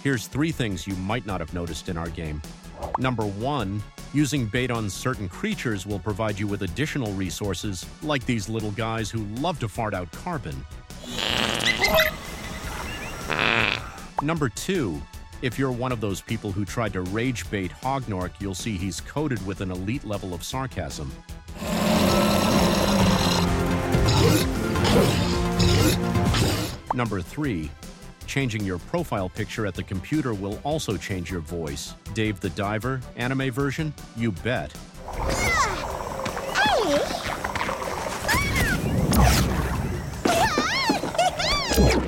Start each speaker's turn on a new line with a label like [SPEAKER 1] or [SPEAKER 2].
[SPEAKER 1] Here's 3 things you might not have noticed in our game. Number 1, using bait on certain creatures will provide you with additional resources, like these little guys who love to fart out carbon. Number 2, if you're one of those people who tried to rage bait Hognork, you'll see he's coated with an elite level of sarcasm. Number 3, changing your profile picture at the computer will also change your voice. Dave the Diver, anime version? You bet.
[SPEAKER 2] Hey!